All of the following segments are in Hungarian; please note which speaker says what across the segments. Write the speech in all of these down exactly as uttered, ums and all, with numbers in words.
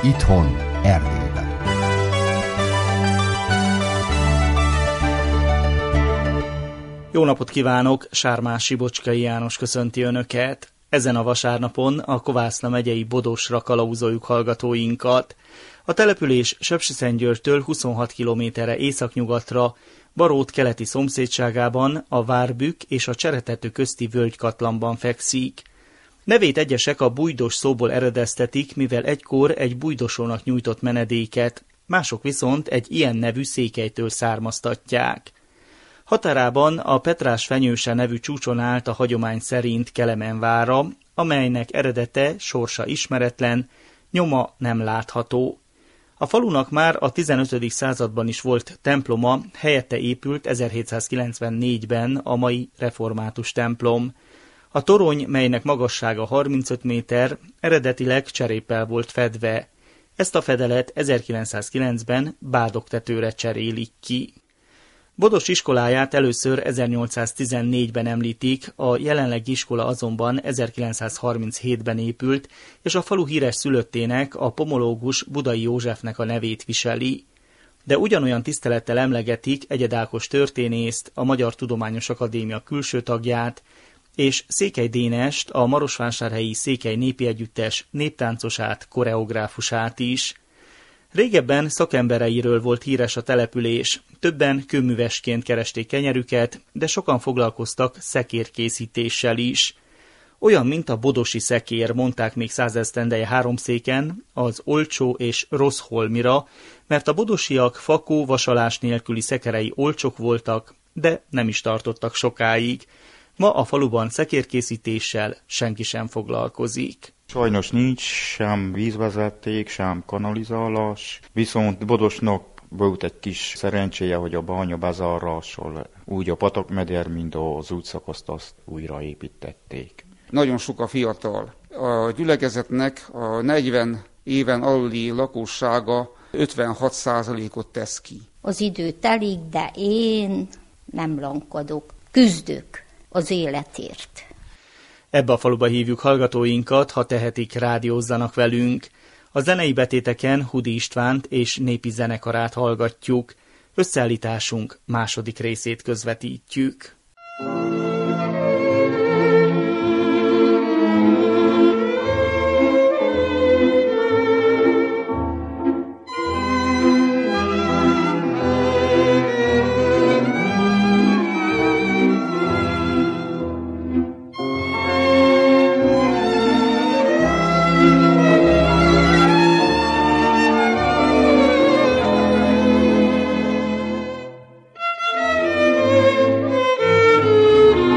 Speaker 1: Itthon, Erdélyben.
Speaker 2: Jó napot kívánok, Sármási Bocskai János köszönti Önöket. Ezen a vasárnapon a Kovászna megyei Bodosra kalauzoljuk hallgatóinkat. A település Sepsiszentgyörgytől huszonhat kilométerre északnyugatra, Barót keleti szomszédságában, a Várbük és a Cseretető közti völgykatlanban fekszik. Nevét egyesek a bújdos szóból eredeztetik, mivel egykor egy bújdosónak nyújtott menedéket, mások viszont egy ilyen nevű székelytől származtatják. Határában a Petrás-fenyőse nevű csúcson állt a hagyomány szerint Kelemen vára, amelynek eredete, sorsa ismeretlen, nyoma nem látható. A falunak már a tizenötödik században is volt temploma, helyette épült ezerhétszázkilencvennégyben a mai református templom. A torony, melynek magassága harmincöt méter, eredetileg cseréppel volt fedve. Ezt a fedelet ezerkilencszázkilencben bádogtetőre cserélik ki. Bodos iskoláját először ezernyolcszáztizennégyben említik, a jelenlegi iskola azonban ezerkilencszázharminchétben épült, és a falu híres szülöttének, a pomológus Budai Józsefnek a nevét viseli. De ugyanolyan tisztelettel emlegetik Egyed Ákos történészt, a Magyar Tudományos Akadémia külső tagját, és Székely Dénest, a marosvásárhelyi Székely Népi Együttes néptáncosát, koreográfusát is. Régebben szakembereiről volt híres a település, többen kőművesként keresték kenyerüket, de sokan foglalkoztak szekérkészítéssel is. Olyan, mint a bodosi szekér, mondták még százesztendeje Háromszéken, az olcsó és rossz holmira, mert a bodosiak fakó vasalás nélküli szekerei olcsók voltak, de nem is tartottak sokáig. Ma a faluban szekérkészítéssel senki sem foglalkozik.
Speaker 3: Sajnos nincs sem vízvezeték, sem kanalizálás, viszont Bodosnak volt egy kis szerencséje, hogy a Bánya bezárásról úgy a patakmeder, mint az útszakaszt azt újraépítették.
Speaker 4: Nagyon sok a fiatal. A gyülekezetnek a negyven éven aluli lakossága ötvenhat százalékot tesz ki.
Speaker 5: Az idő telik, de én nem lankadok, küzdök az életért.
Speaker 2: Ebbe a faluba hívjuk hallgatóinkat, ha tehetik, rádiózzanak velünk. A zenei betéteken Hudi Istvánt és népi zenekarát hallgatjuk. Összeállításunk második részét közvetítjük.
Speaker 6: Thank you.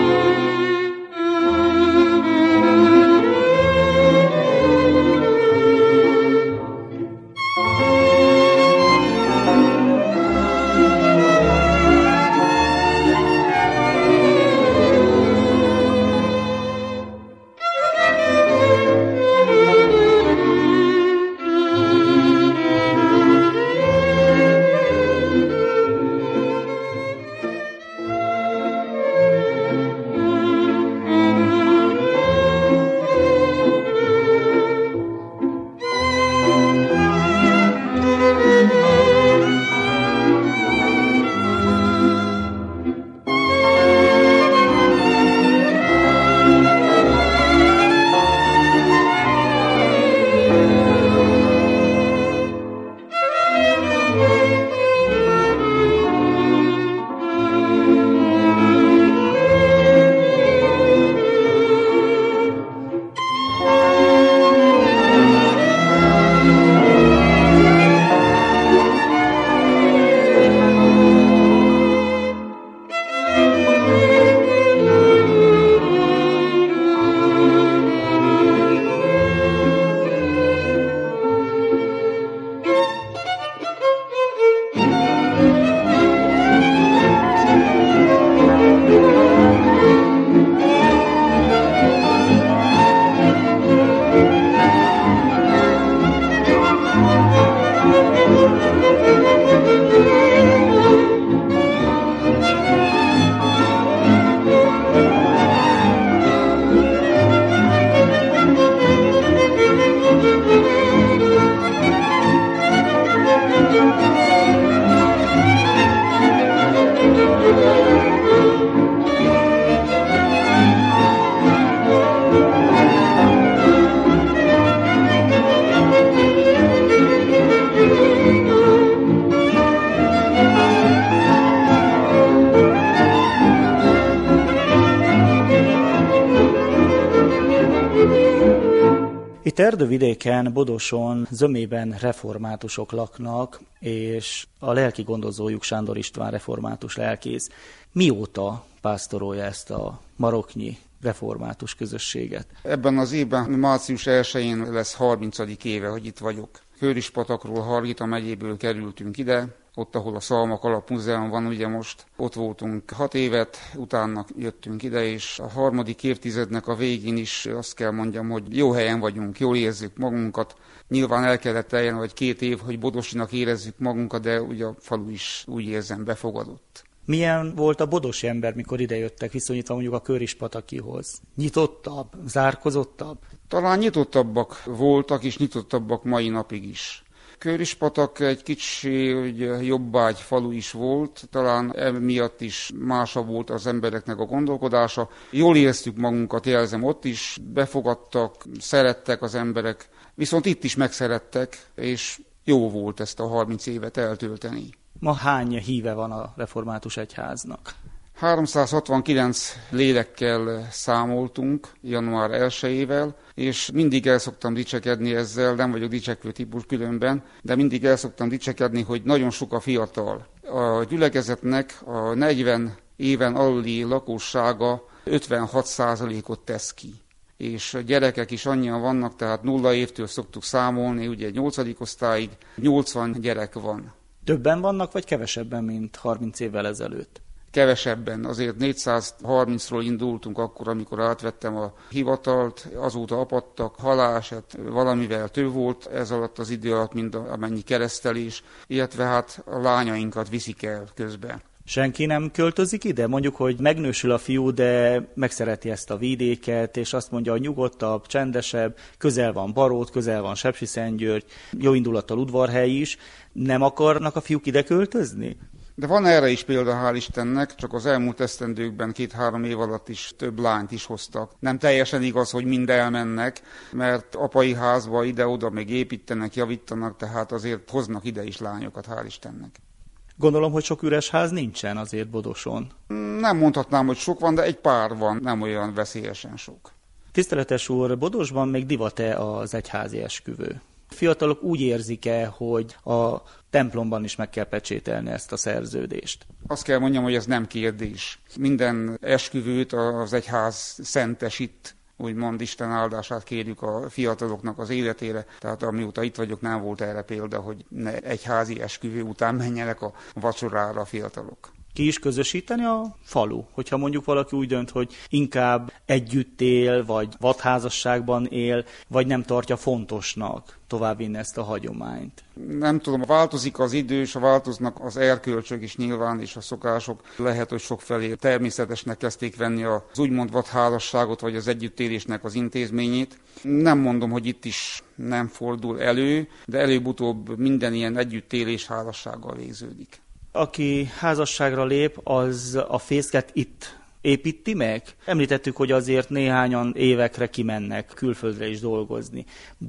Speaker 2: Itt Erdővidéken, Bodoson zömében reformátusok laknak, és a lelki gondozójuk Sándor István református lelkész. Mióta pásztorolja ezt a maroknyi református közösséget?
Speaker 4: Ebben az évben március elsején lesz harmincadik éve, hogy itt vagyok. Kőrispatakról, Hargita megyéből kerültünk ide, ott, ahol a Szalmak Alapmúzeum van, ugye most ott voltunk hat évet, utána jöttünk ide, és a harmadik évtizednek a végén is azt kell mondjam, hogy jó helyen vagyunk, jól érzük magunkat. Nyilván el kellett eljönni, vagy két év, hogy Bodosinak érezzük magunkat, de ugye a falu is úgy érzem befogadott.
Speaker 2: Milyen volt a bodosi ember, mikor idejöttek, viszonyítva mondjuk a Kőrispatakihoz? Nyitottabb, zárkozottabb?
Speaker 4: Talán nyitottabbak voltak, és nyitottabbak mai napig is. Kőrispatak egy kicsi jobbágy falu is volt, talán emiatt is másabb volt az embereknek a gondolkodása. Jól éreztük magunkat, jelzem, ott is befogadtak, szerettek az emberek, viszont itt is megszerettek, és jó volt ezt a harminc évet eltölteni.
Speaker 2: Ma hány híve van a református egyháznak?
Speaker 4: háromszázhatvankilenc lélekkel számoltunk január elsejével, és mindig el szoktam dicsekedni ezzel, nem vagyok dicsekvő típus különben, de mindig el szoktam dicsekedni, hogy nagyon sok a fiatal. A gyülekezetnek a negyven éven aluli lakossága ötvenhat százalékot tesz ki. És a gyerekek is annyian vannak, tehát nulla évtől szoktuk számolni, ugye nyolcadik osztályig nyolcvan gyerek van.
Speaker 2: Többen vannak, vagy kevesebben, mint harminc évvel ezelőtt?
Speaker 4: Kevesebben, azért négyszázharmincról indultunk akkor, amikor átvettem a hivatalt, azóta apadtak, haláleset, valamivel több volt ez alatt az idő alatt, mint amennyi keresztelés, illetve hát a lányainkat viszik el közben.
Speaker 2: Senki nem költözik ide? Mondjuk, hogy megnősül a fiú, de megszereti ezt a vidéket, és azt mondja, hogy nyugodtabb, csendesebb, közel van Barót, közel van Sepsiszentgyörgy, jó indulattal Udvarhely is. Nem akarnak a fiúk ide költözni?
Speaker 4: De van erre is példa, hál' Istennek, csak az elmúlt esztendőkben két-három év alatt is több lányt is hoztak. Nem teljesen igaz, hogy mind elmennek, mert apai házba ide-oda még építenek, javítanak, tehát azért hoznak ide is lányokat, hál' Istennek.
Speaker 2: Gondolom, hogy sok üres ház nincsen azért Bodoson.
Speaker 4: Nem mondhatnám, hogy sok van, de egy pár van, nem olyan veszélyesen sok.
Speaker 2: Tiszteletes úr, Bodosban még divat-e az egyházi esküvő? Fiatalok úgy érzik-e, hogy a templomban is meg kell pecsételni ezt a szerződést?
Speaker 4: Azt kell mondjam, hogy ez nem kérdés. Minden esküvőt az egyház szentesít, úgymond Isten áldását kérjük a fiataloknak az életére. Tehát amióta itt vagyok, nem volt erre példa, hogy ne egyházi esküvő után menjenek a vacsorára a fiatalok.
Speaker 2: Ki is közösíteni a falu? Hogyha mondjuk valaki úgy dönt, hogy inkább együtt él, vagy vadházasságban él, vagy nem tartja fontosnak továbbvinni ezt a hagyományt.
Speaker 4: Nem tudom, változik az idő, és változnak az erkölcsök is nyilván, és a szokások. Lehet, hogy sokfelé természetesnek kezdték venni az úgymond vadházasságot, vagy az együttélésnek az intézményét. Nem mondom, hogy itt is nem fordul elő, de előbb-utóbb minden ilyen együttélés házassággal végződik.
Speaker 2: Aki házasságra lép, az a fészket itt építi meg? Említettük, hogy azért néhányan évekre kimennek külföldre is dolgozni,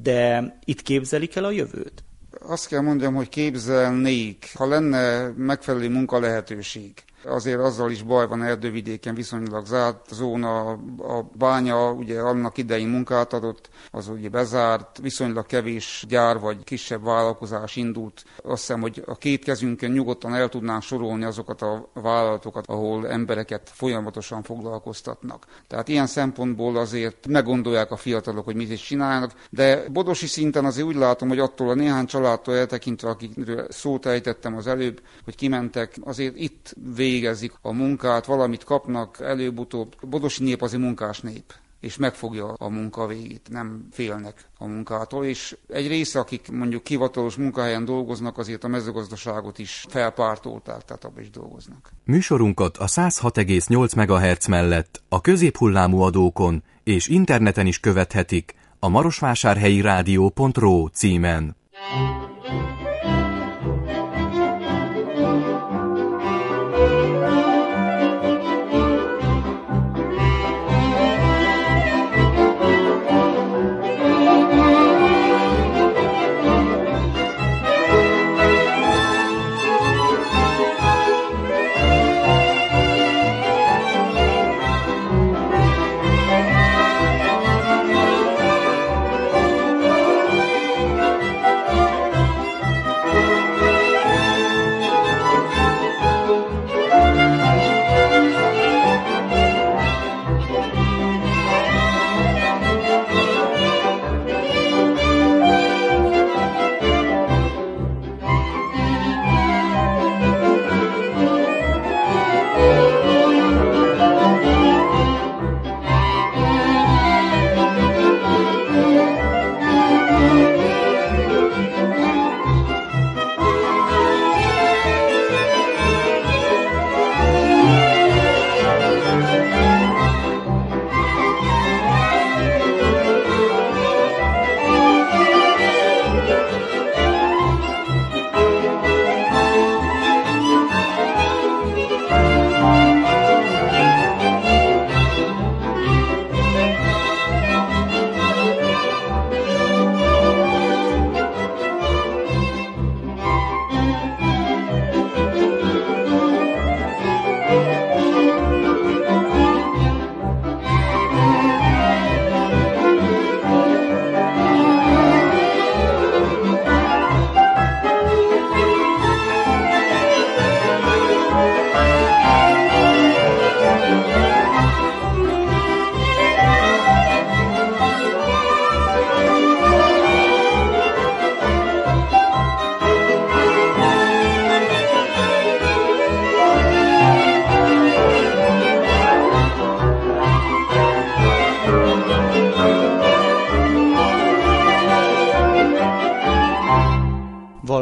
Speaker 2: de itt képzelik el a jövőt?
Speaker 4: Azt kell mondjam, hogy képzelnék, ha lenne megfelelő munka lehetőség. Azért azzal is baj van Erdővidéken, viszonylag zárt zóna, a bánya ugye annak idején munkát adott, az ugye bezárt, viszonylag kevés gyár vagy kisebb vállalkozás indult. Azt hiszem, hogy a két kezünkön nyugodtan el tudnánk sorolni azokat a vállalatokat, ahol embereket folyamatosan foglalkoztatnak. Tehát ilyen szempontból azért meggondolják a fiatalok, hogy mit is csinálnak, de bodosi szinten azért úgy látom, hogy attól a néhány családtól eltekintve, akikről szót ejtettem az előbb, hogy kimentek, azért itt végezik a munkát, valamit kapnak előbb-utóbb. Bodosi nép az egy munkás nép, és megfogja a munka végét, nem félnek a munkától, és egy része, akik mondjuk hivatalos munkahelyen dolgoznak, azért a mezőgazdaságot is felpártolták, tehát abban is dolgoznak.
Speaker 6: Műsorunkat a száz hat egész nyolc megahertz mellett a középhullámú adókon és interneten is követhetik a marosvásárhelyi rádió pont ro címen.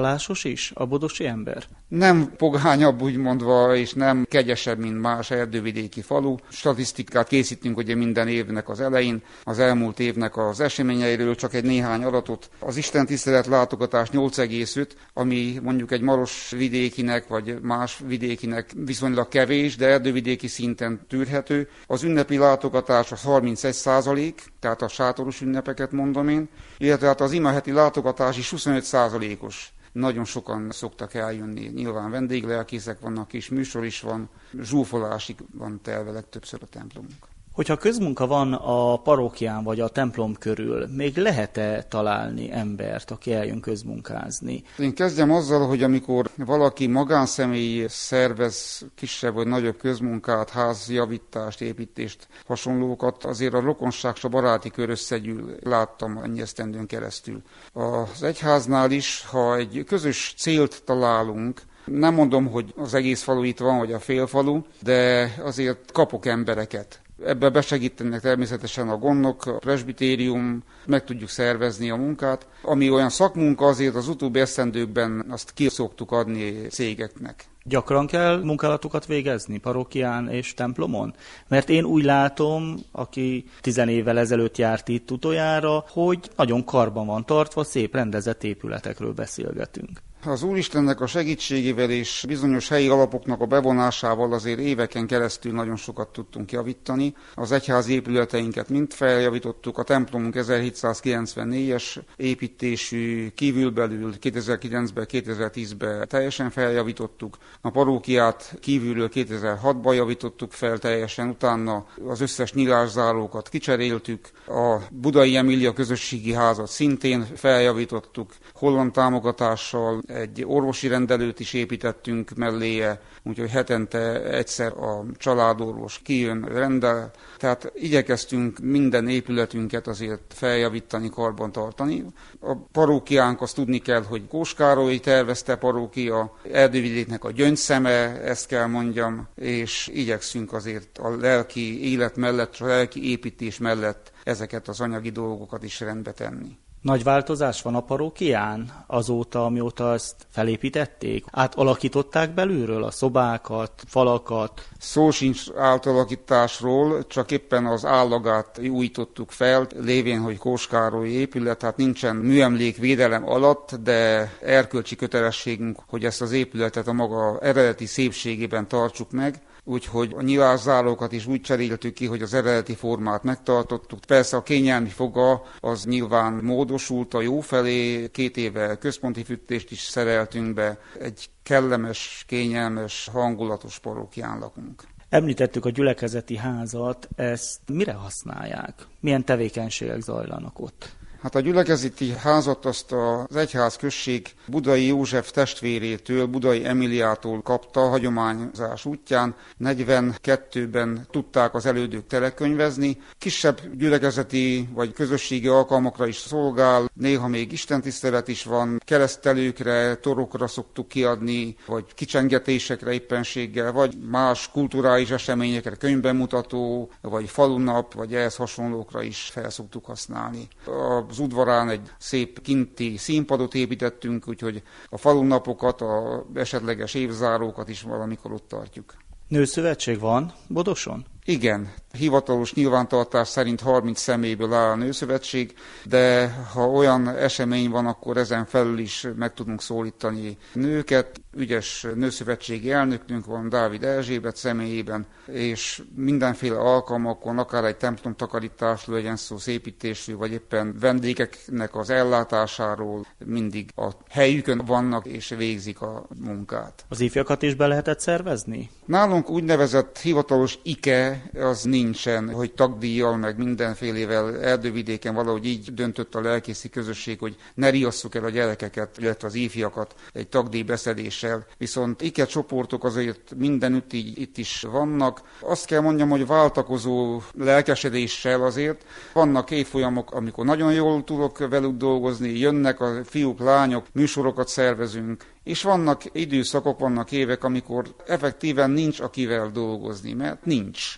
Speaker 2: vallásos is a bodosi ember?
Speaker 4: Nem pogányabb, úgy mondva, és nem kegyesebb, mint más erdővidéki falu. Statisztikát készítünk ugye minden évnek az elején, az elmúlt évnek az eseményeiről, csak egy néhány adatot. Az istentisztelet látogatás nyolc egész öt, ami mondjuk egy maros vidékinek, vagy más vidékinek viszonylag kevés, de erdővidéki szinten tűrhető. Az ünnepi látogatás az harmincegy százalék, tehát a sátoros ünnepeket mondom én, illetve hát az imaheti látogatás is huszonöt százalékos. Nagyon sokan szoktak eljönni, nyilván vendéglelkészek vannak, és műsor is van, zsúfolásig van telve legtöbbször a templomunk.
Speaker 2: Hogyha közmunka van a parókián vagy a templom körül, még lehet-e találni embert, aki eljön közmunkázni?
Speaker 4: Én kezdjem azzal, hogy amikor valaki magánszemély szervez kisebb vagy nagyobb közmunkát, házjavítást, építést, hasonlókat, azért a rokonság és a baráti kör összegyűl, láttam ennyi esztendőn keresztül. Az egyháznál is, ha egy közös célt találunk, nem mondom, hogy az egész falu itt van, vagy a félfalu, de azért kapok embereket. Ebben besegítenek természetesen a gondnok, a presbitérium, meg tudjuk szervezni a munkát. Ami olyan szakmunka, azért az utóbbi esztendőkben azt ki szoktuk adni cégeknek.
Speaker 2: Gyakran kell munkálatokat végezni parókián és templomon? Mert én úgy látom, aki tizen évvel ezelőtt járt itt utoljára, hogy nagyon karban van tartva, szép rendezett épületekről beszélgetünk.
Speaker 4: Az Úristennek a segítségével és bizonyos helyi alapoknak a bevonásával azért éveken keresztül nagyon sokat tudtunk javítani. Az egyházi épületeinket mind feljavítottuk, a templomunk ezerhétszázkilencvennégyes építésű, kívülbelül kétezer-kilencben, kétezer-tízben teljesen feljavítottuk. A parókiát kívülről kétezer-hatban javítottuk fel teljesen, utána az összes nyilászárókat kicseréltük. A Budai Emília közösségi házat szintén feljavítottuk, holland támogatással, egy orvosi rendelőt is építettünk melléje, úgyhogy hetente egyszer a családorvos kijön, rendel. Tehát igyekeztünk minden épületünket azért feljavítani, karban tartani. A parókiánk, azt tudni kell, hogy Kós Károly tervezte parókia, Erdővidéknek a gyöngyszeme, ezt kell mondjam, és igyekszünk azért a lelki élet mellett, a lelki építés mellett ezeket az anyagi dolgokat is rendbe tenni.
Speaker 2: Nagy változás van a parókián azóta, amióta ezt felépítették? Átalakították belülről a szobákat, falakat?
Speaker 4: Szó sincs átalakításról, csak éppen az állagát újítottuk fel, lévén, hogy Kós Károly épület, hát nincsen műemlékvédelem alatt, de erkölcsi kötelességünk, hogy ezt az épületet a maga eredeti szépségében tartsuk meg. Úgyhogy a nyilászárókat is úgy cseréltük ki, hogy az eredeti formát megtartottuk. Persze a kényelmi foga az nyilván módosult a jó felé, két éve központi fűtést is szereltünk be, egy kellemes, kényelmes, hangulatos parókián lakunk.
Speaker 2: Említettük a gyülekezeti házat, ezt mire használják? Milyen tevékenységek zajlanak ott?
Speaker 4: Hát a gyülekezeti házat azt az egyház község Budai József testvérétől, Budai Emiliától kapta hagyományozás útján. negyvenkettőben tudták az elődök telekönyvezni. Kisebb gyülekezeti vagy közösségi alkalmakra is szolgál, néha még istentisztelet is van, keresztelőkre, torokra szoktuk kiadni, vagy kicsengetésekre éppenséggel, vagy más kulturális eseményekre, könyvbemutató, vagy falunap, vagy ehhez hasonlókra is fel szoktuk használni. A Az udvarán egy szép kinti színpadot építettünk, úgyhogy a falunnapokat, a esetleges évzárókat is valamikor ott tartjuk.
Speaker 2: Nőszövetség van Bodoson?
Speaker 4: Igen, hivatalos nyilvántartás szerint harminc személyből áll a nőszövetség, de ha olyan esemény van, akkor ezen felül is meg tudunk szólítani nőket. Ügyes nőszövetségi elnökünk van, Dávid Erzsébet személyében, és mindenféle alkalmakon, akár egy templom takarításról legyen szó, szépítésről, vagy éppen vendégeknek az ellátásáról mindig a helyükön vannak és végzik a munkát.
Speaker 2: Az ifjakat is be lehetett szervezni?
Speaker 4: Nálunk úgynevezett hivatalos ike az nincsen, hogy tagdíjjal, meg mindenfélével Erdővidéken valahogy így döntött a lelkészi közösség, hogy ne riasszuk el a gyerekeket, illetve az ifjakat egy tagdíjbeszedéssel. Viszont ike csoportok azért mindenütt így itt is vannak. Azt kell mondjam, hogy váltakozó lelkesedéssel azért. Vannak évfolyamok, amikor nagyon jól tudok velük dolgozni, jönnek a fiúk, lányok, műsorokat szervezünk, és vannak időszakok, vannak évek, amikor effektíven nincs akivel dolgozni, mert nincs.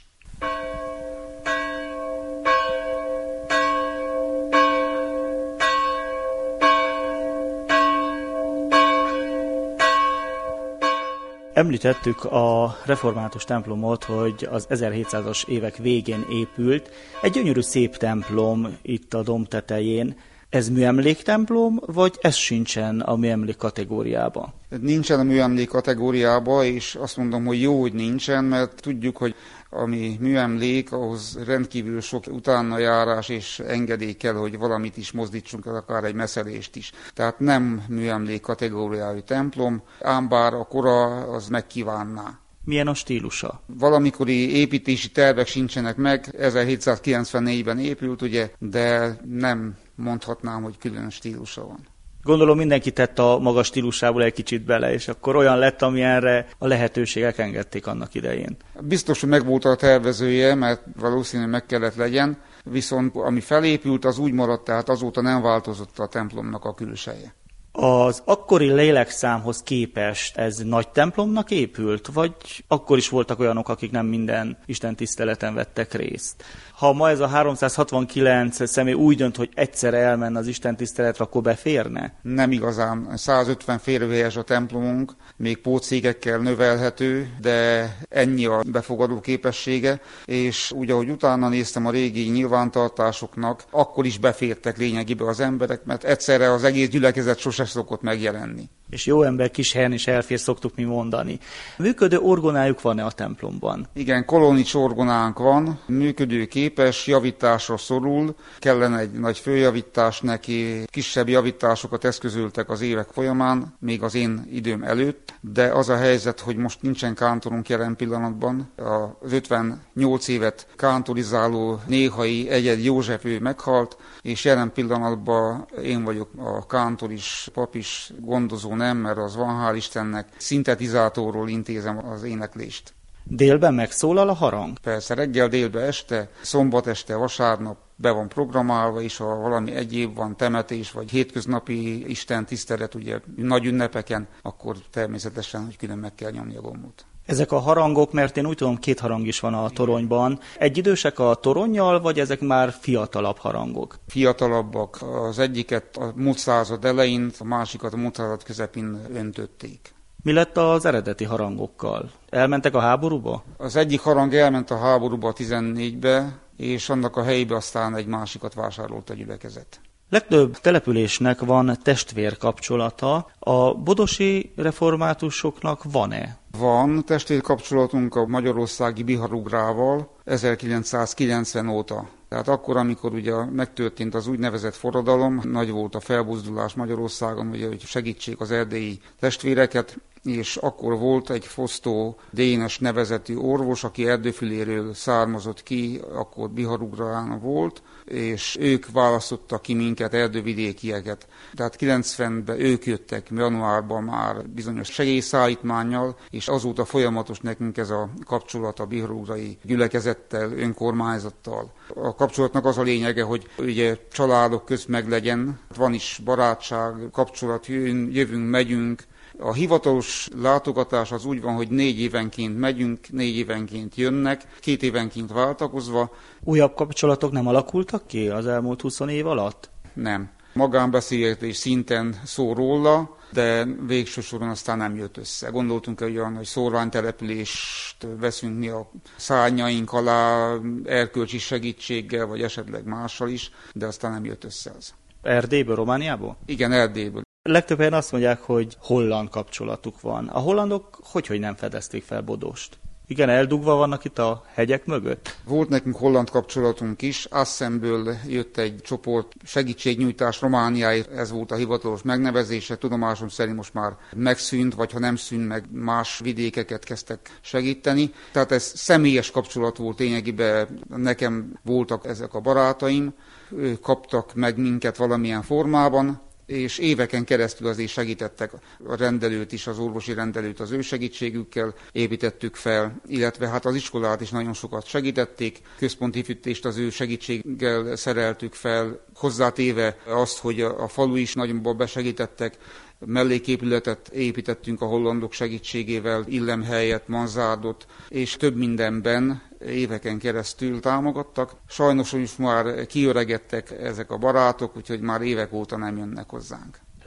Speaker 2: Említettük a református templomot, hogy az ezerhétszázas évek végén épült. Egy gyönyörű szép templom itt a domb tetején. Ez műemléktemplom, vagy ez sincsen a műemlék kategóriában?
Speaker 4: Nincsen a műemlék kategóriában, és azt mondom, hogy jó, hogy nincsen, mert tudjuk, hogy ami műemlék, ahhoz rendkívül sok utána járás és engedély kell, hogy valamit is mozdítsunk, akár egy messzelést is. Tehát nem műemlék kategóriájú templom, ám bár a kora az megkívánná.
Speaker 2: Milyen a stílusa?
Speaker 4: Valamikori építési tervek sincsenek meg, ezerhétszázkilencvennégyben épült, ugye, de nem mondhatnám, hogy külön stílusa van.
Speaker 2: Gondolom mindenki tett a maga stílusából egy kicsit bele, és akkor olyan lett, amilyenre a lehetőségek engedték annak idején. Biztos,
Speaker 4: hogy megvolt a tervezője, mert valószínűleg meg kellett legyen, viszont ami felépült, az úgy maradt, tehát azóta nem változott a templomnak a külseje.
Speaker 2: Az akkori lélekszámhoz képest ez nagy templomnak épült, vagy akkor is voltak olyanok, akik nem minden istentiszteleten vettek részt? Ha ma ez a háromszázhatvankilenc személy úgy dönt, hogy egyszerre elmenne az istentiszteletre, akkor beférne?
Speaker 4: Nem igazán. százötven férőhelyes a templomunk, még pótszékekkel növelhető, de ennyi a befogadó képessége, és úgy, ahogy utána néztem a régi nyilvántartásoknak, akkor is befértek lényegében az emberek, mert egyszerre az egész gyülekezet sose szokott megjelenni.
Speaker 2: És jó ember kis helyen is elfér, szoktuk mi mondani. Működő orgonájuk van-e a templomban?
Speaker 4: Igen, kolonics orgonánk van, működőképes, javításra szorul, kellene egy nagy főjavítás neki, kisebb javításokat eszközöltek az évek folyamán, még az én időm előtt, de az a helyzet, hogy most nincsen kántorunk jelen pillanatban. Az ötvennyolc évet kántorizáló néhai Egyed József ő meghalt, és jelen pillanatban én vagyok a kántor is, pap is, gondozó nem, mert az van, hál' Istennek, szintetizátorról intézem az éneklést.
Speaker 2: Délben megszólal a harang?
Speaker 4: Persze, reggel, délben, este, szombat este, vasárnap be van programálva, és ha valami egyéb van, temetés, vagy hétköznapi Isten tisztelet, ugye nagy ünnepeken, akkor természetesen, hogy külön meg kell nyomni a gombot.
Speaker 2: Ezek a harangok, mert én úgy tudom, két harang is van a toronyban. Egyidősek a toronnyal, vagy ezek már fiatalabb harangok?
Speaker 4: Fiatalabbak. Az egyiket a múlt század elején, a másikat a múlt század közepén öntötték.
Speaker 2: Mi lett az eredeti harangokkal? Elmentek a háborúba?
Speaker 4: Az egyik harang elment a háborúba a tizennégybe, és annak a helyébe aztán egy másikat vásárolt a gyülekezet.
Speaker 2: Legtöbb településnek van testvér kapcsolata. A bodosi reformátusoknak van-e?
Speaker 4: Van testvérkapcsolatunk a magyarországi Biharugrával ezerkilencszázkilencven óta. Tehát akkor, amikor ugye megtörtént az úgynevezett forradalom, nagy volt a felbuzdulás Magyarországon, ugye, hogy segítsék az erdélyi testvéreket, és akkor volt egy Fosztó Dénes nevezetű orvos, aki Erdőfüléről származott ki, akkor Biharugrán volt, és ők választottak ki minket, erdővidékieket. Tehát kilencvenben ők jöttek januárban már bizonyos segélyszállítmánnyal, és azóta folyamatos nekünk ez a kapcsolat a biharugrai gyülekezettel, önkormányzattal. A kapcsolatnak az a lényege, hogy ugye családok közt meglegyen, van is barátság, kapcsolat, jövünk, megyünk. A hivatalos látogatás az úgy van, hogy négy évenként megyünk, négy évenként jönnek, két évenként váltakozva.
Speaker 2: Újabb kapcsolatok nem alakultak ki az elmúlt húsz év alatt?
Speaker 4: Nem. Magánbeszélgetés szinten szó róla, de végső soron aztán nem jött össze. Gondoltunk olyan, hogy szórványtelepülést veszünk mi a szárnyaink alá, erkölcsi segítséggel, vagy esetleg mással is, de aztán nem jött össze az.
Speaker 2: Erdélyből, Romániából?
Speaker 4: Igen, Erdélyből.
Speaker 2: Legtöbb helyen azt mondják, hogy holland kapcsolatuk van. A hollandok hogyhogy nem fedezték fel Bodost? Igen, eldugva vannak itt a hegyek mögött?
Speaker 4: Volt nekünk holland kapcsolatunk is. Assemből jött egy csoport segítségnyújtás Romániáért, ez volt a hivatalos megnevezése. Tudomásom szerint most már megszűnt, vagy ha nem szűnt meg, más vidékeket kezdtek segíteni. Tehát ez személyes kapcsolat volt lényegében. Nekem voltak ezek a barátaim, ők kaptak meg minket valamilyen formában, és éveken keresztül azért segítettek a rendelőt is, az orvosi rendelőt az ő segítségükkel építettük fel, illetve hát az iskolát is nagyon sokat segítették, központi fűtést az ő segítséggel szereltük fel, hozzátéve azt, hogy a falu is nagyon besegítettek, melléképületet építettünk a hollandok segítségével, illemhelyet, manzárdot, és több mindenben éveken keresztül támogattak. Sajnos is már kiöregedtek ezek a barátok, úgyhogy már évek óta nem jönnek hozzánk.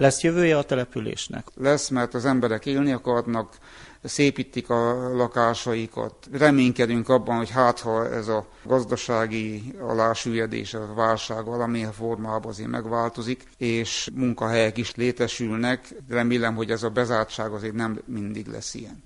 Speaker 2: Lesz jövője a településnek?
Speaker 4: Lesz, mert az emberek élni akarnak, szépítik a lakásaikat. Reménykedünk abban, hogy hát ha ez a gazdasági alásüllyedés, a válság valamilyen formában azért megváltozik, és munkahelyek is létesülnek. Remélem, hogy ez a bezártság azért nem mindig lesz ilyen.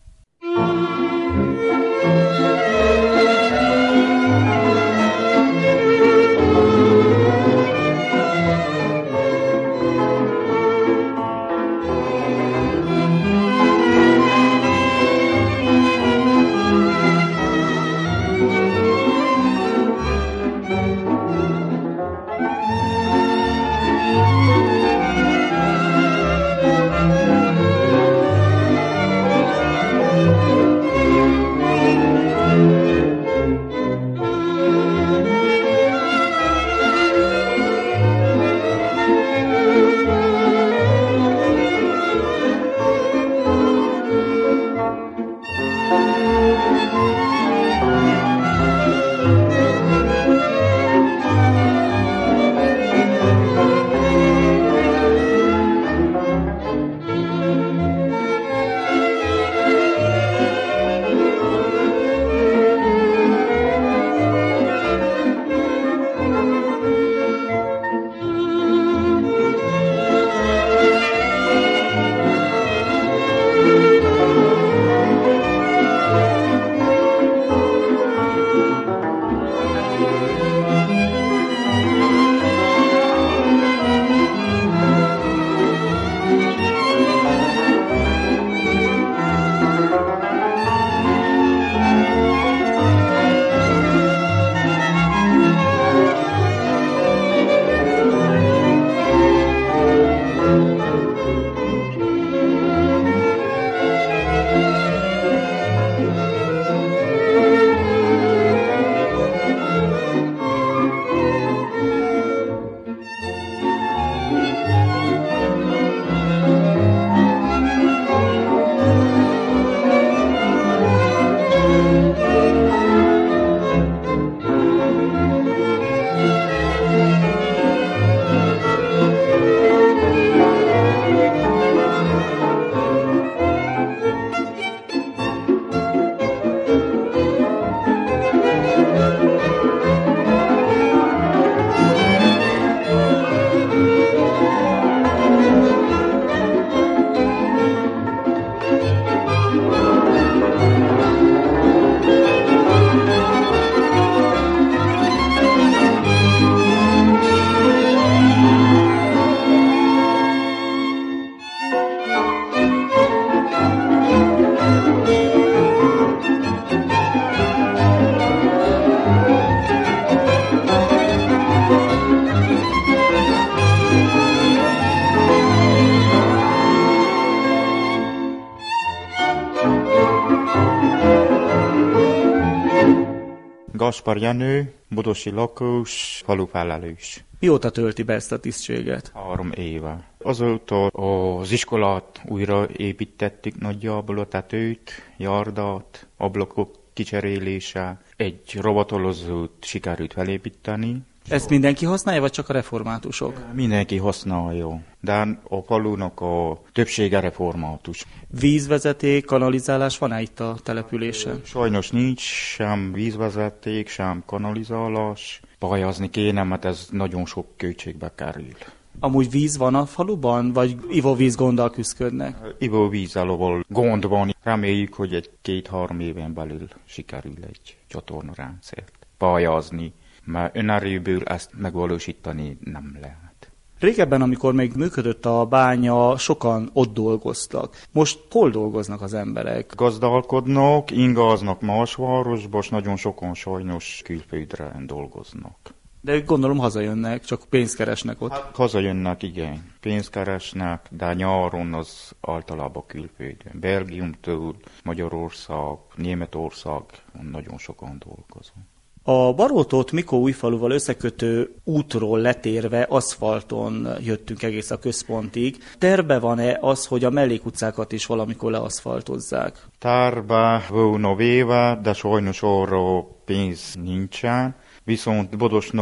Speaker 3: Gaspar Jenő, bodosi lakós, falufelelős.
Speaker 2: Mióta tölti be ezt a tisztséget?
Speaker 3: Három éve. Azóta az iskolát újra építettük nagyjából, a tetőt, járdát, ablakok kicserélése, egy rovatolozót sikerült felépíteni.
Speaker 2: Ezt mindenki használja, vagy csak a reformátusok?
Speaker 3: Mindenki használja, de a falunak a többsége református.
Speaker 2: Vízvezeték, kanalizálás van-e itt a településen?
Speaker 3: Sajnos nincs sem vízvezeték, sem kanalizálás. Pályázni kéne, mert ez nagyon sok költségbe kerül.
Speaker 2: Amúgy víz van a faluban, vagy ivóvíz gonddal küszködnek?
Speaker 3: Ivóvízzel, ahol gond van. Reméljük, hogy egy két-három éven belül sikerül egy csatornarendszert pályázni, mert önerőből ezt megvalósítani nem lehet.
Speaker 2: Régebben, amikor még működött a bánya, sokan ott dolgoztak. Most hol dolgoznak az emberek?
Speaker 3: Gazdálkodnak, ingáznak más városba, és nagyon sokan sajnos külföldre dolgoznak.
Speaker 2: De gondolom hazajönnek, csak pénzt keresnek ott.
Speaker 3: Hát, hazajönnek, igen. Pénzt keresnek, de nyáron az általában külföldön. Belgiumtól, Magyarország, Németország, nagyon sokan dolgoznak.
Speaker 2: A Barótót Mikó-Újfaluval összekötő útról letérve aszfalton jöttünk egész a központig. Terve van-e az, hogy a mellékutcákat is valamikor leaszfaltozzák?
Speaker 3: Terve volna véve, de sajnos arra pénz nincsen. Viszont Bodosnak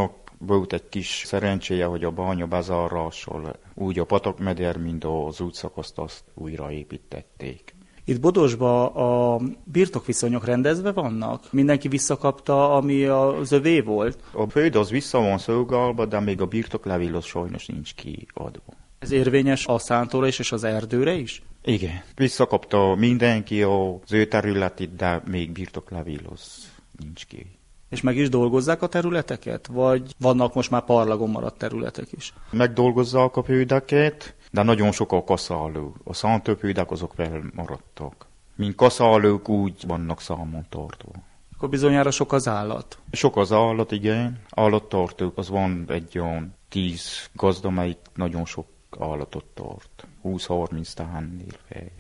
Speaker 3: volt egy kis szerencséje, hogy a Bánya bazárról úgy a patakmeder, mint az útszakaszt azt újraépítették.
Speaker 2: Itt Bodosban a birtokviszonyok rendezve vannak? Mindenki visszakapta, ami az övé volt?
Speaker 3: A föld az vissza van szolgálva, de még a birtoklevél az sajnos nincs kiadva.
Speaker 2: Ez érvényes a szántóra is és az erdőre is?
Speaker 3: Igen. Visszakapta mindenki az ő területét, de még birtoklevél az nincs ki.
Speaker 2: És meg is dolgozzák a területeket? Vagy vannak most már parlagon maradt területek is?
Speaker 3: Megdolgozzák a földeket, de nagyon sok a kaszáló. A szántóföldek azok felmaradtak. Mint kaszálók úgy vannak számon tartva.
Speaker 2: Akkor bizonyára sok az állat.
Speaker 3: Sok az állat, igen. Állattartók, az van egy olyan tíz gazda, melyik nagyon sok állatot tart. húsz-harminc tehennél feljebb.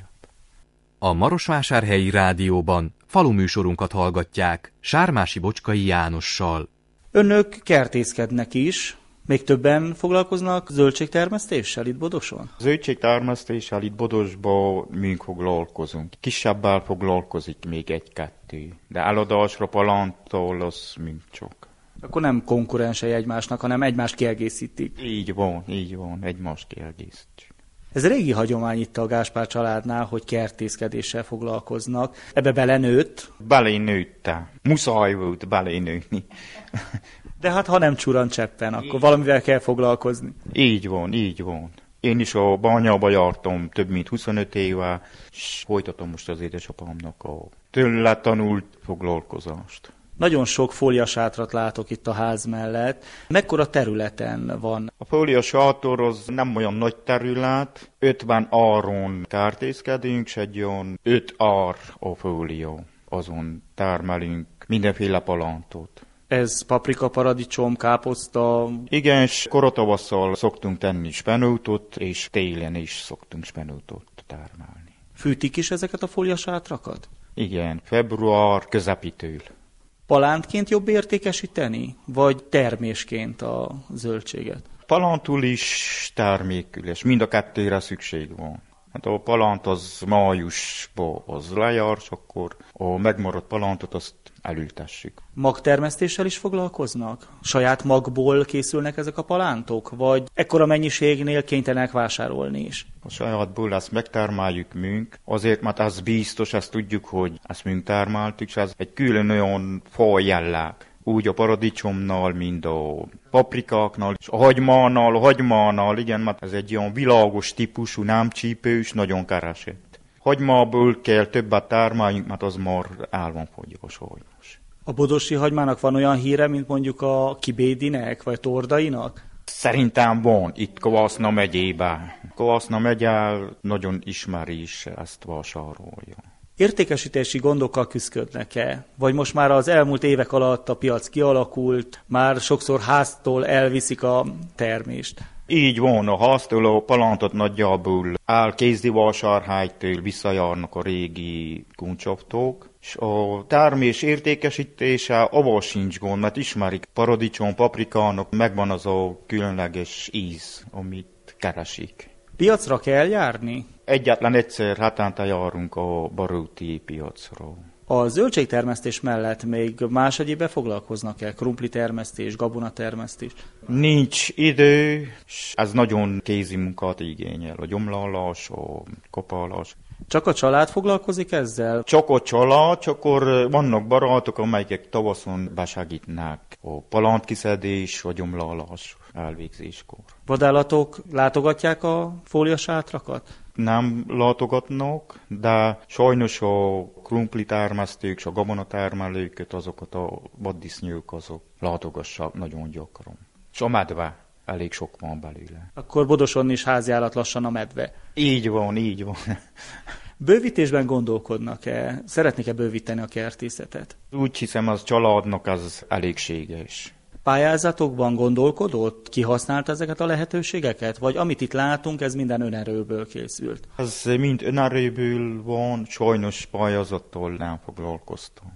Speaker 6: A Marosvásárhelyi Rádióban faluműsorunkat hallgatják Sármási Bocskai Jánossal.
Speaker 2: Önök kertészkednek is, még többen foglalkoznak zöldségtermesztéssel itt Bodoson?
Speaker 3: Zöldségtermesztéssel itt Bodosban mink foglalkozunk. Kisebbel foglalkozik még egy-kettő, de eladásra palántól az mink csak.
Speaker 2: Akkor nem konkurensei egymásnak, hanem egymást kiegészítik.
Speaker 3: Így van, így van, egymást kiegészítjük.
Speaker 2: Ez régi hagyomány itt a Gáspár családnál, hogy kertészkedéssel foglalkoznak. Ebbe belenőtt?
Speaker 3: Belénőtte. Muszáj volt belénőni.
Speaker 2: De hát ha nem csuran cseppen, akkor valamivel kell foglalkozni.
Speaker 3: Így van, így van. Én is a bányába jártam több mint huszonöt éve, és folytatom most az édesapámnak a tőle tanult foglalkozást.
Speaker 2: Nagyon sok fóliasátrat látok itt a ház mellett. Mekkora területen van?
Speaker 3: A fóliasátor az nem olyan nagy terület, ötven áron kertészkedünk, és egy olyan öt ár a fólia. Azon termelünk mindenféle palántot.
Speaker 2: Ez paprika, paradicsom, káposzta?
Speaker 3: Igen, és korotavasszal szoktunk tenni spenótot, és télen is szoktunk spenótot termelni.
Speaker 2: Fűtik is ezeket a fóliasátrakat?
Speaker 3: Igen, február közepétől.
Speaker 2: Palántként jobb értékesíteni, vagy termésként a zöldséget?
Speaker 3: Palántul is, termékül, és mind a kettőre szükség van. Hát a palánt az májusban az lejár, és akkor a megmaradt palántot azt elültessük.
Speaker 2: Magtermesztéssel is foglalkoznak? Saját magból készülnek ezek a palántok? Vagy ekkora mennyiségnél kénytelenek vásárolni is?
Speaker 3: A sajátból ezt megtermeljük münk, azért, mert az biztos, ezt tudjuk, hogy ezt münk termeltük, és ez egy külön olyan faj jelleg. Úgy a paradicsomnál, mint a paprikáknál, és a hagymánál, a hagymánál, igen, mert ez egy olyan világos típusú, nem csípős, nagyon keresett. Hagymából kell többet termeljünk, mert az már el van fogyva sajnos.
Speaker 2: A bodosi hagymának van olyan híre, mint mondjuk a kibédinek, vagy tordainak?
Speaker 3: Szerintem van, itt Kovászna megyében. Kovászna megye nagyon ismeri is, ezt vásárolja.
Speaker 2: Értékesítési gondokkal küszködnek-e? Vagy most már az elmúlt évek alatt a piac kialakult, már sokszor háztól elviszik a termést?
Speaker 3: Így van, a háztól a palántot nagyjából elkezdi vásárhelytől visszajárnak a régi kuncsaftók, és a termés értékesítése avval sincs gond, mert ismerik paradicsom, paprikának, megvan az a különleges íz, amit keresik.
Speaker 2: Piacra kell járni?
Speaker 3: Egyetlen egyszer hetente járunk a baróti piacra.
Speaker 2: A zöldségtermesztés mellett még más egyébben foglalkoznak-e? Krumplitermesztés, gabonatermesztés?
Speaker 3: Nincs idő, és ez nagyon kézi munkát igényel. A gyomlálás, a kopálás.
Speaker 2: Csak a család foglalkozik ezzel?
Speaker 3: Csak a család, csak akkor vannak barátok, amelyek tavaszon besegítnek. A palántkiszedés, a gyomlálás elvégzéskor.
Speaker 2: Vadállatok látogatják a fóliasátrakat?
Speaker 3: Nem látogatnak, de sajnos a krumpli termesztők és a gabonatermelőket, azokat a vaddisznók, azok látogassák nagyon gyakran. És a medve, elég sok van belőle.
Speaker 2: Akkor Bodoson is háziállat lassan a medve.
Speaker 3: Így van, így van.
Speaker 2: Bővítésben gondolkodnak-e? Szeretnék-e bővíteni a kertészetet?
Speaker 3: Úgy hiszem, az családnak az elégséges.
Speaker 2: Pályázatokban gondolkodott? Kihasználta ezeket a lehetőségeket? Vagy amit itt látunk, ez minden önerőből készült?
Speaker 3: Ez mind önerőből van, sajnos pályázattal nem foglalkoztam.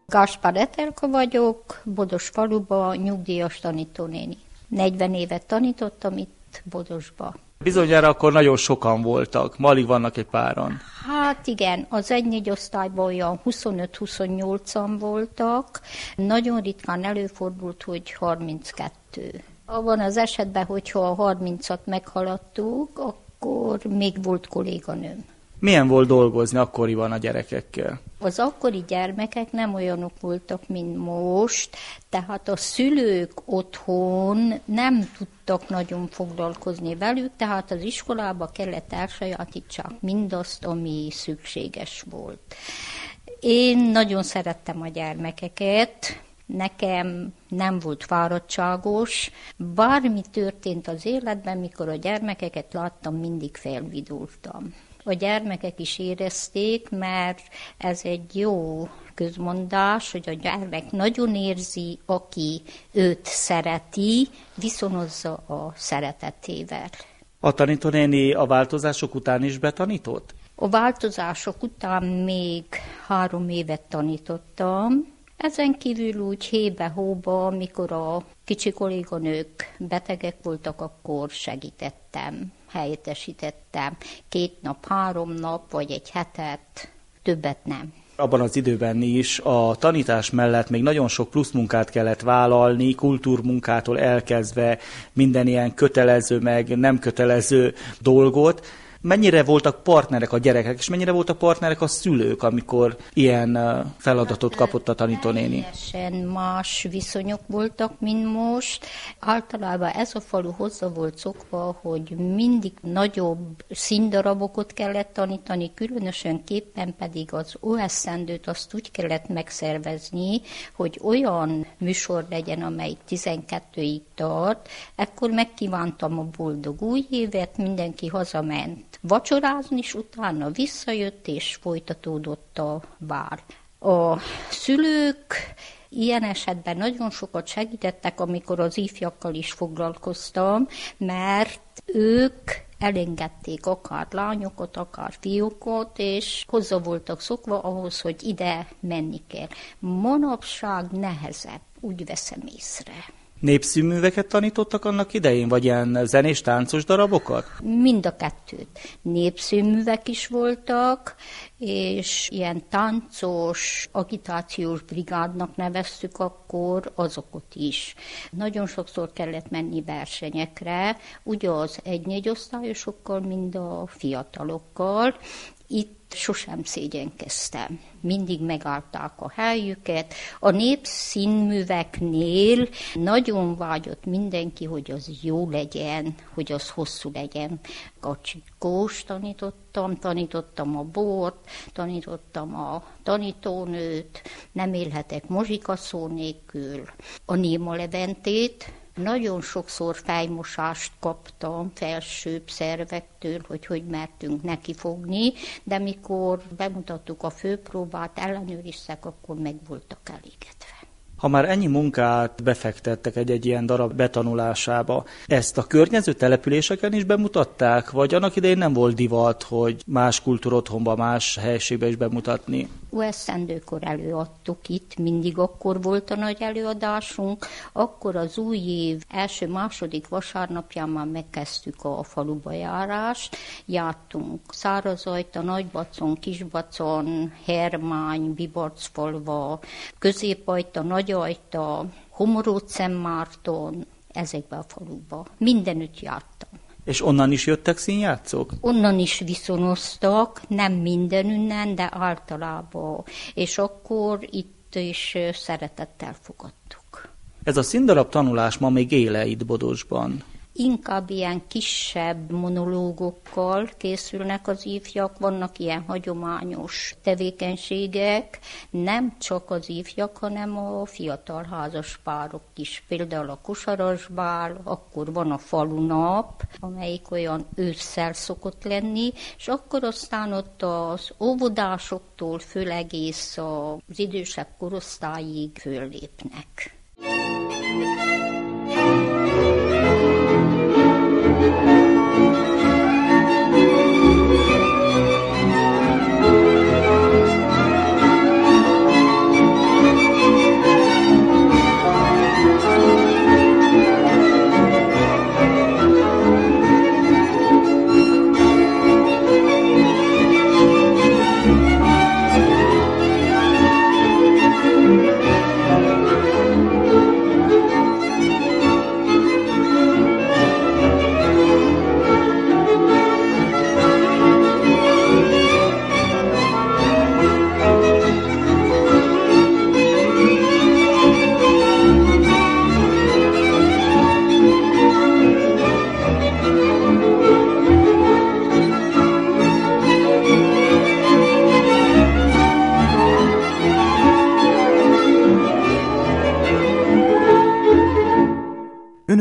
Speaker 5: Gáspár Etelka vagyok, Bodos faluba nyugdíjas tanítónéni. negyven évet tanítottam itt Bodosba.
Speaker 2: Bizonyára akkor nagyon sokan voltak, ma alig vannak egy páran.
Speaker 5: Hát igen, az egy-négy osztályban olyan huszonöt-huszonnyolcan voltak, nagyon ritkán előfordult, hogy harminckettő. Abban az esetben, hogyha a harmincat meghaladtuk, akkor még volt kolléganőm.
Speaker 2: Milyen volt dolgozni akkoriban a gyerekekkel?
Speaker 5: Az akkori gyermekek nem olyanok voltak, mint most, tehát a szülők otthon nem tudtak nagyon foglalkozni velük, tehát az iskolába kellett elsajátítsák mindazt, ami szükséges volt. Én nagyon szerettem a gyermekeket, nekem nem volt fáradtságos, bármi történt az életben, mikor a gyermekeket láttam, mindig felvidultam. A gyermekek is érezték, mert ez egy jó közmondás, hogy a gyermek nagyon érzi, aki őt szereti, viszonozza a szeretetével.
Speaker 2: A tanítónéni a változások után is betanított?
Speaker 5: A változások után még három évet tanítottam. Ezen kívül úgy hébe-hóba, amikor a kicsi kolléganők betegek voltak, akkor segítettem, helyettesítettem. Két nap, három nap, vagy egy hetet, többet nem.
Speaker 2: Abban az időben is a tanítás mellett még nagyon sok plusz munkát kellett vállalni, kultúrmunkától elkezdve minden ilyen kötelező, meg nem kötelező dolgot. Mennyire voltak partnerek a gyerekek, és mennyire voltak partnerek a szülők, amikor ilyen feladatot kapott a tanítónéni?
Speaker 5: Teljesen más viszonyok voltak, mint most. Általában ez a falu hozzá volt szokva, hogy mindig nagyobb színdarabokat kellett tanítani, különösen képpen pedig az óesztendőt azt úgy kellett megszervezni, hogy olyan műsor legyen, amelyik tizenkettőig tart. Ekkor megkívántam a boldog új évet, mindenki hazament vacsorázni, és utána visszajött, és folytatódott a bál. A szülők ilyen esetben nagyon sokat segítettek, amikor az ifjakkal is foglalkoztam, mert ők elengedték akár lányokat, akár fiúkat, és hozzá voltak szokva ahhoz, hogy ide menni kell. Manapság nehezebb, úgy veszem észre.
Speaker 2: Népszínműveket tanítottak annak idején, vagy ilyen zenés, táncos darabokat?
Speaker 5: Mind a kettőt. Népszínművek is voltak, és ilyen táncos, agitációs brigádnak neveztük akkor azokat is. Nagyon sokszor kellett menni versenyekre, ugye az egy-négy osztályosokkal, mind a fiatalokkal. Itt sosem szégyenkeztem. Mindig megállták a helyüket. A népszínműveknél nagyon vágyott mindenki, hogy az jó legyen, hogy az hosszú legyen. Kacsikós tanítottam, tanítottam a bort, tanítottam a tanítónőt, nem élhetek mozsikaszó nélkül. A Néma Leventét, nagyon sokszor fejmosást kaptam felsőbb szervektől, hogy hogy mertünk nekifogni, de mikor bemutattuk a főpróbát, ellenőriztek, akkor meg voltak elégedve.
Speaker 2: Ha már ennyi munkát befektettek egy-egy ilyen darab betanulásába, ezt a környező településeken is bemutatták, vagy annak idején nem volt divat, hogy más kultúrotthonba, más helységbe is bemutatni?
Speaker 5: Esztendőkor előadtuk itt, mindig akkor volt a nagy előadásunk, akkor az új év első-második vasárnapján már megkezdtük a faluba járást, jártunk Szárazajta, Nagybacon, Kisbacon, Hermány, Bibarcfalva, Középajta, Nagyajta, Homoród-Szentmárton, ezekbe a falukba. Mindenütt jártam.
Speaker 2: És onnan is jöttek színjátszók?
Speaker 5: Onnan is viszonoztak, nem mindenünnen, de általában. És akkor itt is szeretettel fogadtuk.
Speaker 2: Ez a színdarab tanulás ma még éle itt Bodosban?
Speaker 5: Inkább ilyen kisebb monológokkal készülnek az ifjak, vannak ilyen hagyományos tevékenységek, nem csak az ifjak, hanem a fiatal házas párok is. Például a kosarasbál, akkor van a falunap, amelyik olyan ősszel szokott lenni, és akkor aztán ott az óvodásoktól föl egész az idősebb korosztályig föllépnek.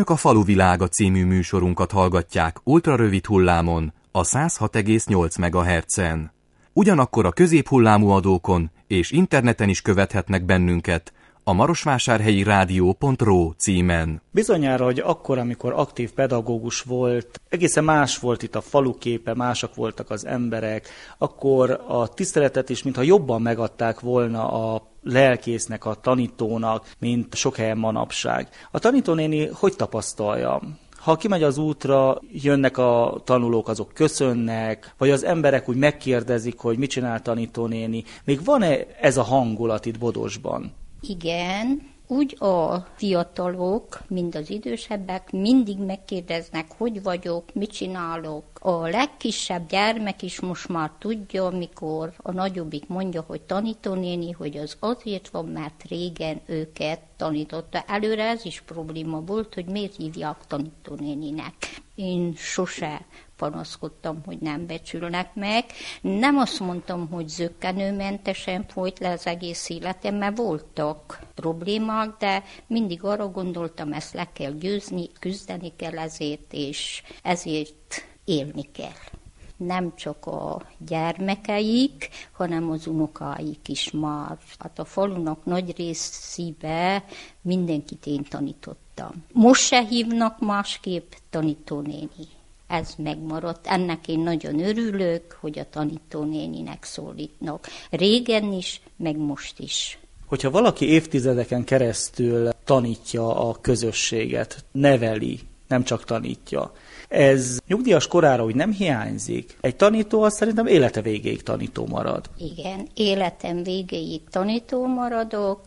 Speaker 6: Önök a Faluvilága című műsorunkat hallgatják ultrarövid hullámon, a száz hat egész nyolc megahertzen. Ugyanakkor a középhullámú adókon és interneten is követhetnek bennünket a marosvásárhelyi rádió pont ro címen.
Speaker 2: Bizonyára, hogy akkor, amikor aktív pedagógus volt, egészen más volt itt a faluképe, másak voltak az emberek, akkor a tiszteletet is mintha jobban megadták volna a lelkésznek, a tanítónak, mint sok helyen manapság. A tanítónéni hogy tapasztalja? Ha kimegy az útra, jönnek a tanulók, azok köszönnek, vagy az emberek úgy megkérdezik, hogy mit csinál tanítónéni. Még van-e ez a hangulat itt Bodosban?
Speaker 5: Igen, úgy a fiatalok, mind az idősebbek mindig megkérdeznek, hogy vagyok, mit csinálok. A legkisebb gyermek is most már tudja, amikor a nagyobbik mondja, hogy tanítónéni, hogy az azért van, mert régen őket tanította. Előre ez is probléma volt, hogy miért hívják tanítónéninek. Én sose panaszkodtam, hogy nem becsülnek meg. Nem azt mondtam, hogy zökkenőmentesen folyt le az egész életem, mert voltak problémák, de mindig arra gondoltam, ezt le kell győzni, küzdeni kell ezért, és ezért élni kell. Nem csak a gyermekeik, hanem az unokáik is már. Hát a falunak nagy részébe mindenkit én tanítottam. Most se hívnak másképp tanítónéni. Ez megmaradt. Ennek én nagyon örülök, hogy a tanítónéninek szólítnak. Régen is, meg most is.
Speaker 2: Hogyha valaki évtizedeken keresztül tanítja a közösséget, neveli, nem csak tanítja, ez nyugdíjas korára úgy nem hiányzik. Egy tanító az szerintem élete végéig tanító marad.
Speaker 5: Igen, életem végéig tanító maradok.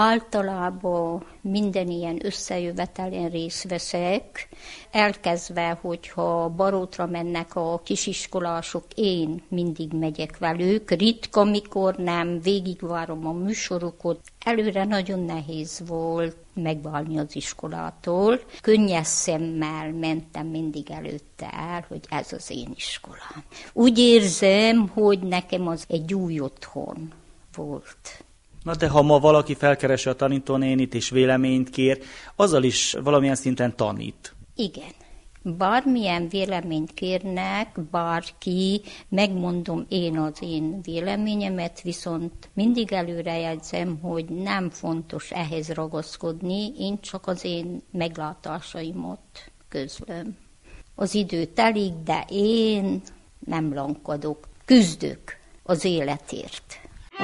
Speaker 5: Általában minden ilyen összejövetelen részt veszek. Elkezdve, hogyha Barótra mennek a kisiskolások, én mindig megyek velük. Ritka, mikor nem, végigvárom a műsorokat. Előre nagyon nehéz volt megválni az iskolától. Könnyes szemmel mentem mindig előtte el, hogy ez az én iskolám. Úgy érzem, hogy nekem az egy új otthon volt.
Speaker 2: Na de ha ma valaki felkeresi a tanítónénit és véleményt kér, azzal is valamilyen szinten tanít.
Speaker 5: Igen. Bármilyen véleményt kérnek, bárki, megmondom én az én véleményemet, viszont mindig előrejegyzem, hogy nem fontos ehhez ragaszkodni, én csak az én meglátásaimat közlöm. Az idő telik, de én nem lankadok, küzdök az életért.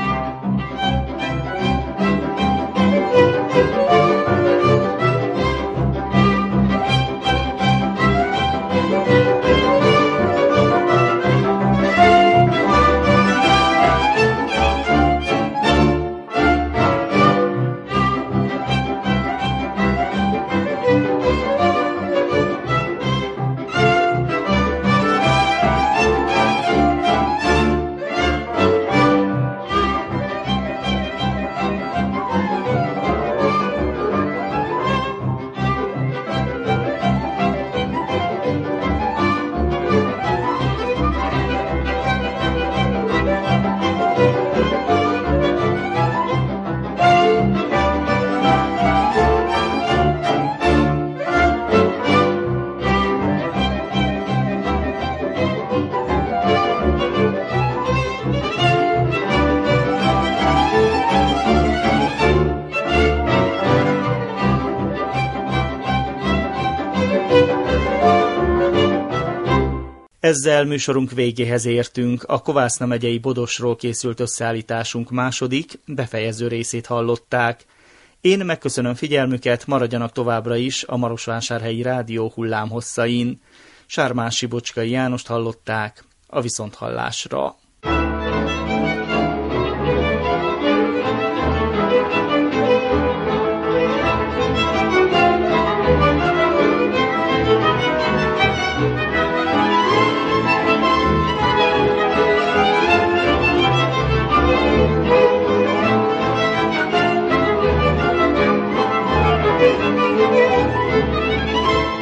Speaker 2: Ezzel műsorunk végéhez értünk. A Kovászna megyei Bodosról készült összeállításunk második, befejező részét hallották. Én megköszönöm figyelmüket, maradjanak továbbra is a Marosvásárhelyi Rádió hullámhosszain. Sármási Bocskai Jánost hallották, a viszonthallásra.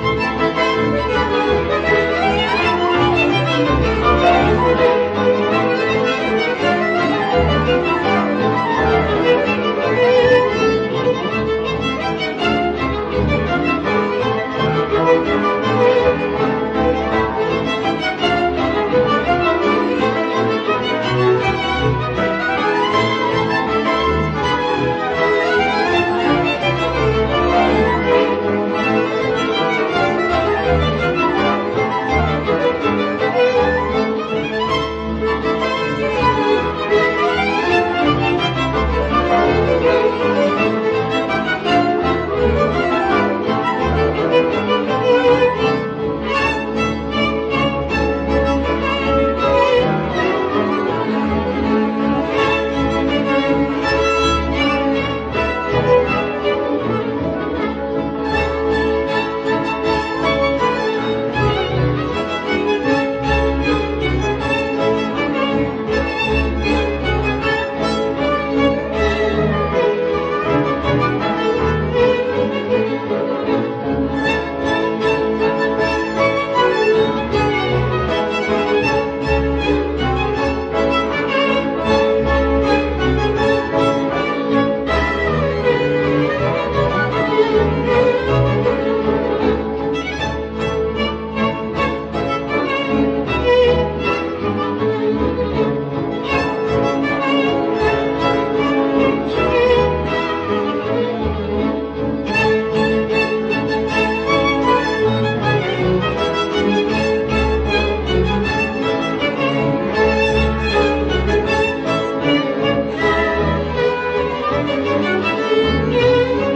Speaker 7: Thank you. Thank you.